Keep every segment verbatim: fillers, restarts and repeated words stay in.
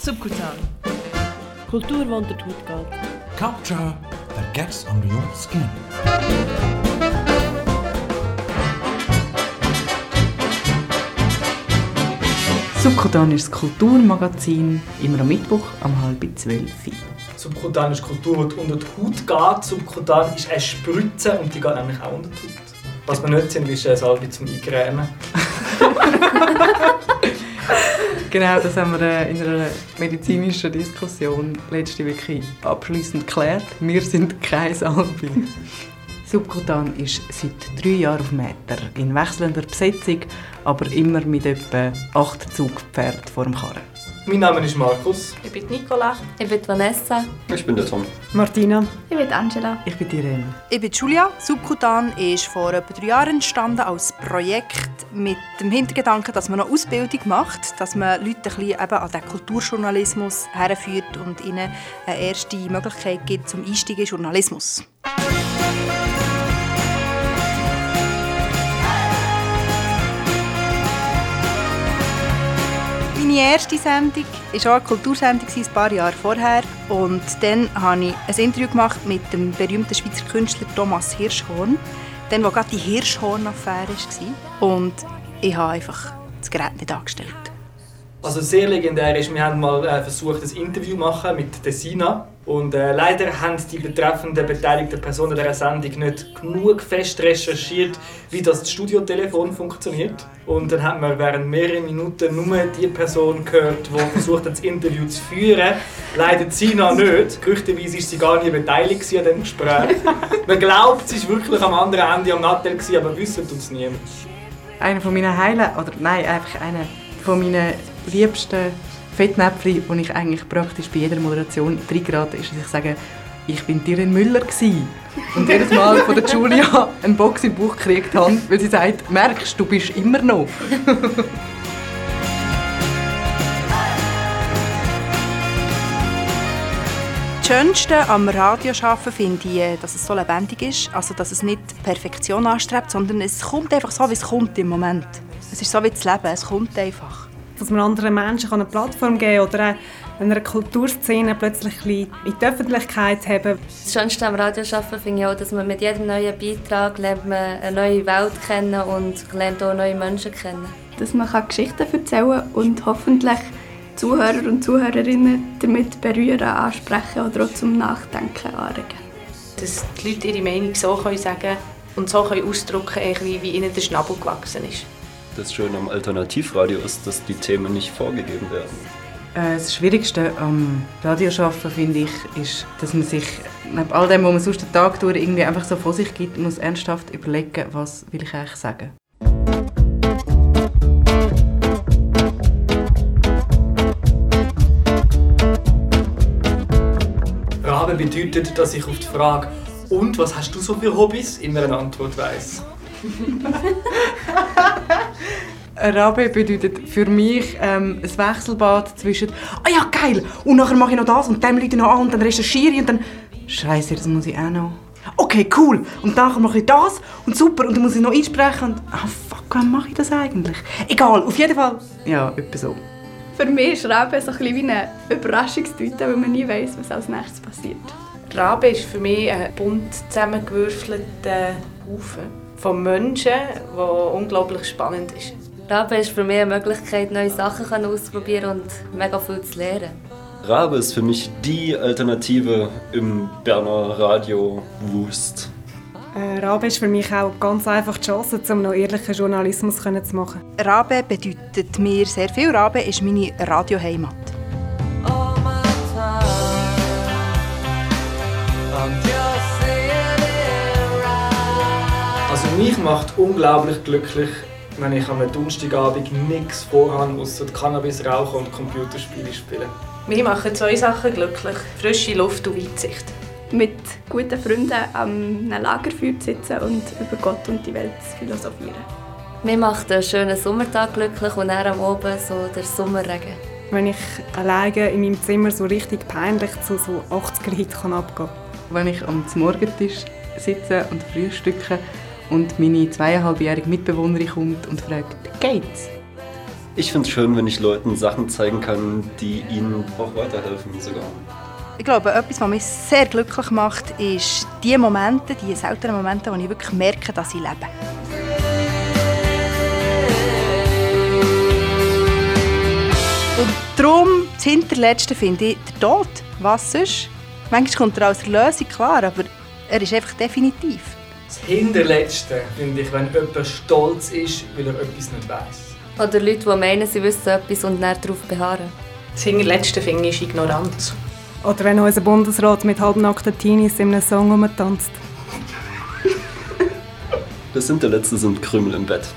Subkutan. Kultur, die unter die Haut geht. Culture that gets under your skin. Subkutan ist das Kulturmagazin, immer am Mittwoch um halb zwölf. Subkutan ist Kultur, die unter die Haut geht. Subkutan ist eine Spritze und die geht nämlich auch unter die Haut. Was wir nicht sind, ist eine Salbe zum Eingrämen. Genau, das haben wir in einer medizinischen Diskussion letzte Woche abschliessend geklärt. Wir sind keine Salbe. Subkutan ist seit drei Jahren auf Meter, in wechselnder Besetzung, aber immer mit etwa acht Zugpferden vor dem Karren. Mein Name ist Markus. Ich bin Nicola. Ich bin Vanessa. Ich bin der Tom. Martina. Ich bin Angela. Ich bin Irene. Ich bin Julia. Subkutan ist vor etwa drei Jahren entstanden als Projekt mit dem Hintergedanken, dass man noch Ausbildung macht, dass man Leute ein bisschen eben an den Kulturjournalismus herführt und ihnen eine erste Möglichkeit gibt zum Einstieg in Journalismus. Meine erste Sendung war auch eine Kultursendung, ein paar Jahre vorher. Und dann habe ich ein Interview gemacht mit dem berühmten Schweizer Künstler Thomas Hirschhorn. Dann, wo gerade die Hirschhorn-Affäre war. Und ich habe einfach das Gerät nicht angestellt. Also sehr legendär ist, wir haben mal äh, versucht, ein Interview zu machen mit der Sina. Und äh, leider haben die betreffenden beteiligten Personen dieser Sendung nicht genug fest recherchiert, wie das Studiotelefon funktioniert. Und dann hat man während mehreren Minuten nur die Person gehört, die versucht hat, das Interview zu führen. Leider Sina nicht. Gerüchteweise war sie gar nicht beteiligt an diesem Gespräch. Man glaubt, sie war wirklich am anderen Ende am Nattel, aber wissen tut es niemand. Einer von meinen Highlights, oder nein, einfach einer von meinen liebsten Fettnäpfchen, die ich eigentlich praktisch bei jeder Moderation reingerate, ist, dass ich sage, ich bin Irene Müller gsi. Und jedes Mal von der Julia einen Box im Bauch gekriegt habe, weil sie sagt, merkst du, bist immer noch. Das Schönste am Radioarbeiten finde ich, dass es so lebendig ist, also dass es nicht Perfektion anstrebt, sondern es kommt einfach so, wie es kommt im Moment. Es ist so wie das Leben, es kommt einfach. Dass man anderen Menschen eine Plattform geben kann oder einer Kulturszene plötzlich ein bisschen in die Öffentlichkeit haben. Das Schönste am Radioarbeiten finde ich auch, dass man mit jedem neuen Beitrag lernt man eine neue Welt kennen und lernt auch neue Menschen kennen. Dass man Geschichten erzählen kann und hoffentlich Zuhörer und Zuhörerinnen damit berühren, ansprechen oder auch zum Nachdenken anregen. Dass die Leute ihre Meinung so können sagen und so können ausdrücken, wie ihnen der Schnabel gewachsen ist. Das Schöne am Alternativradio ist, dass die Themen nicht vorgegeben werden. Das Schwierigste am Radioarbeiten, finde ich, ist, dass man sich neben all dem, was man sonst den Tag durch irgendwie einfach so vor sich gibt, muss ernsthaft überlegen, was will ich eigentlich sagen. Rabe bedeutet, dass ich auf die Frage «Und, was hast du so für Hobbys?» immer eine Antwort weiss. Rabe bedeutet für mich ähm, ein Wechselbad zwischen «Ah ja, geil! Und nachher mache ich noch das und dem Leute noch an und dann recherchiere ich und dann «Scheisse, das muss ich auch noch. Okay, cool! Und nachher mache ich das und super und dann muss ich noch einsprechen und «Ah fuck, wann mache ich das eigentlich?» Egal, auf jeden Fall. Ja, etwa so. Für mich ist Rabe so ein bisschen wie eine Überraschungstüte, weil man nie weiss, was als nächstes passiert. Rabe ist für mich ein bunt zusammengewürfelter Haufen von Menschen, der unglaublich spannend ist. Rabe ist für mich eine Möglichkeit, neue Sachen auszuprobieren und mega viel zu lernen. Rabe ist für mich die Alternative im Berner Radio-Wust. Äh, Rabe ist für mich auch ganz einfach die Chance, um noch ehrlichen Journalismus zu machen. Rabe bedeutet mir sehr viel. Rabe ist meine Radioheimat. Also mich macht unglaublich glücklich, wenn ich am Donnerstagabend nichts vorhabe, ausser Cannabis rauchen und Computerspiele spielen. Mir machen zwei Sachen glücklich: frische Luft und Weitsicht. Mit guten Freunden am Lagerfeuer zu sitzen und über Gott und die Welt zu philosophieren. Mir macht ein schöner Sommertag glücklich und dann am Abend so der Sommerregen. Wenn ich alleine in meinem Zimmer so richtig peinlich zu so achtziger-Hit abgehen kann. Wenn ich am Morgentisch sitze und frühstücke und meine zweieinhalbjährige Mitbewohnerin kommt und fragt «Geht's?», Ich finde es schön, wenn ich Leuten Sachen zeigen kann, die ihnen auch weiterhelfen sogar. Ich glaube, etwas, was mich sehr glücklich macht, ist die Momente, die seltenen Momente, wo ich wirklich merke, dass ich lebe. Und darum, das Hinterletzte finde ich der Tod. Was sonst? Manchmal kommt er als Erlösung, klar, aber er ist einfach definitiv. Das Hinterletzte finde ich, wenn jemand stolz ist, weil er etwas nicht weiss. Oder Leute, die meinen, sie wissen etwas und dann darauf beharren. Das Hinterletzte finde ich Ignoranz. Oder wenn unser Bundesrat mit halbnackten Teenies in einem Song rumtanzt. Das Hinterletzte sind Krümel im Bett.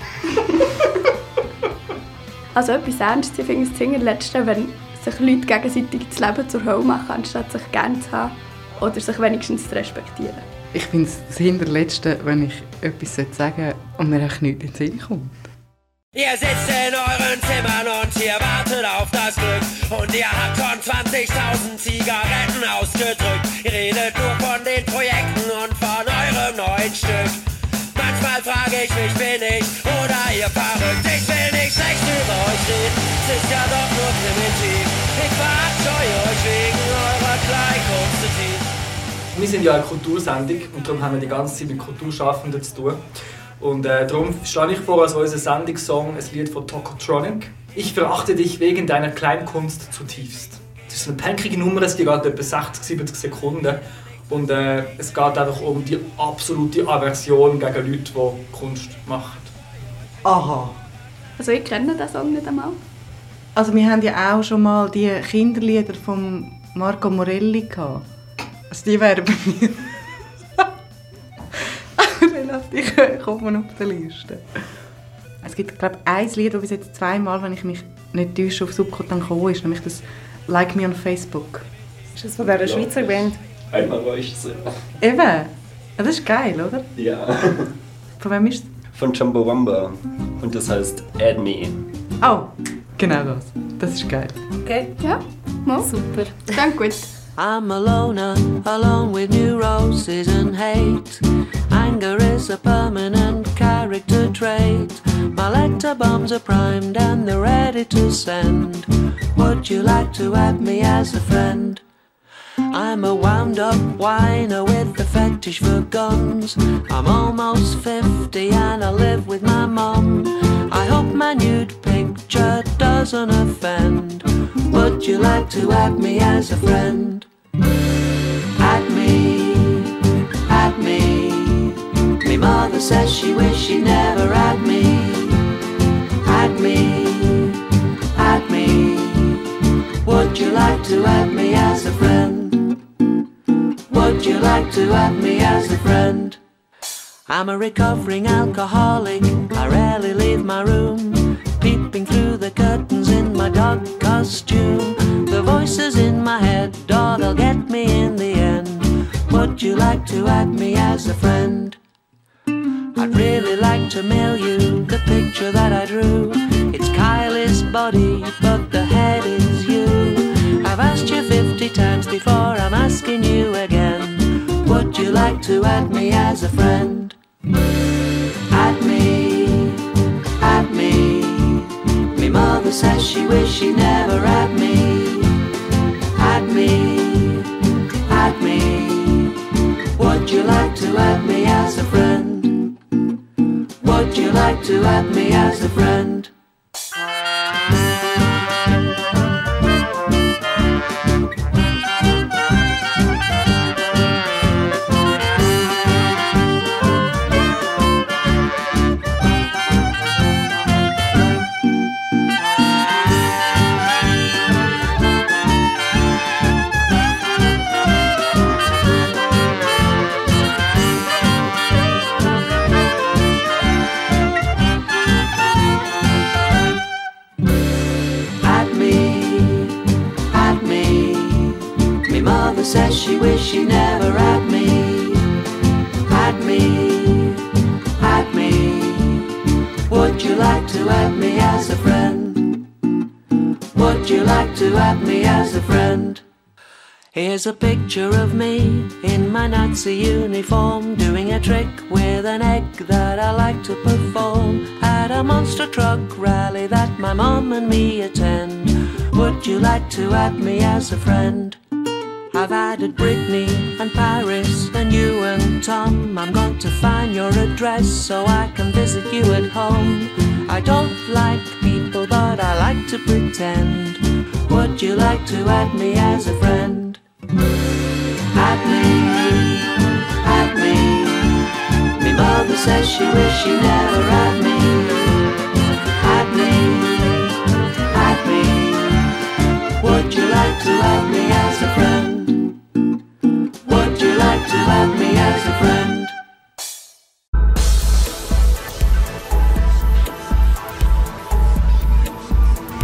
Also etwas Ernstes finde ich das Hinterletzte, wenn sich Leute gegenseitig das Leben zur Hölle machen, anstatt sich gerne zu haben oder sich wenigstens zu respektieren. Ich finde es das Hinterletzte, wenn ich etwas sagen sollte und mir echt nichts in den Sinn kommt. Ihr sitzt in euren Zimmern und ihr wartet auf das Glück. Und ihr habt schon zwanzigtausend Zigaretten ausgedrückt. Ihr redet nur von den Projekten und von eurem neuen Stück. Manchmal frage ich mich, bin ich oder ihr verrückt? Ich will nicht schlecht über euch reden, es ist ja doch nur primitiv. Ich verabscheue euch wegen eurer Kleinkunst. Wir sind ja eine Kultursendung und darum haben wir die ganze Zeit mit Kulturschaffenden zu tun. Und äh, darum schlage ich vor, als unser Sendungssong ein Lied von Tokotronic. Ich verachte dich wegen deiner Kleinkunst zutiefst. Das ist eine punkige Nummer, die geht etwa sechzig, siebzig Sekunden. Und äh, es geht einfach um die absolute Aversion gegen Leute, die Kunst machen. Aha. Also ich kenne den Song nicht einmal. Also wir haben ja auch schon mal die Kinderlieder von Marco Morelli gehabt. Also die wären bei mir relativ kommen auf der Liste. Es gibt, glaube ich, ein Lied, das bis jetzt zweimal, wenn ich mich nicht täusche, auf Subkotan gekommen ist, nämlich das «Like Me on Facebook». Ist das von dieser Schweizer Band? Einmal war ich es. Eben. Ja, das ist geil, oder? Ja. Von wem ist es? Von Chumbawamba. Und das heißt Add Me. Oh, genau das. Das ist geil. Okay. Ja, no. Super. Danke gut. I'm a loner, alone with neuroses and hate. Anger is a permanent character trait. My letter bombs are primed and they're ready to send. Would you like to add me as a friend? I'm a wound-up whiner with a fetish for guns. I'm almost fifty and I live with my mum. I hope my nude picture doesn't offend. Would you like to add me as a friend? Add me, add me. Me mother says she wish she never had me. Add me, add me. Would you like to add me as a friend? Would you like to add me as a friend? I'm a recovering alcoholic, I rarely leave my room. Peeping through the curtains in my dog costume. The voices in my head, oh, they'll get me in the end. Would you like to add me as a friend? I'd really like to mail you the picture that I drew. It's Kylie's body, but the head is you. I've asked you fifty times before, I'm asking you again. Would you like to add me as a friend? Add me, add me. Me mother says she wish she never had me. Add me, add me. Would you like to add me as a friend? Would you like to add me as a friend? Says she wish she never had me. Had me, had me. Would you like to add me as a friend? Would you like to add me as a friend? Here's a picture of me in my Nazi uniform, doing a trick with an egg that I like to perform at a monster truck rally that my mom and me attend. Would you like to add me as a friend? I've added Brittany and Paris and you and Tom. I'm going to find your address so I can visit you at home. I don't like people but I like to pretend. Would you like to add me as a friend? Add me, add me. Me mother says she wish she never had me. Add me, add me. Would you like to add me as a friend? Would you like to add me as a friend?